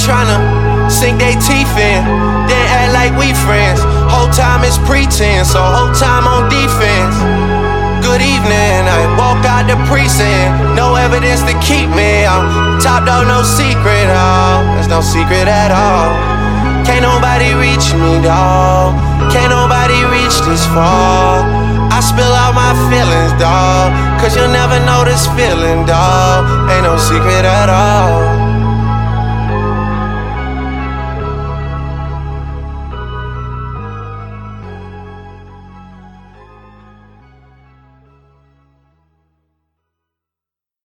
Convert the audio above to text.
tryna sink they teeth in, then act like we friends. Whole time is pretense, so whole time on defense. Good evening, I walk out the precinct, no evidence to keep me. I'm top dog, no secret, oh, there's no secret at all. Can't nobody reach me, dawg. Can't nobody reach this far. I spill out my feelings, dawg, cause you'll never know this feeling, dawg. Ain't no secret at all.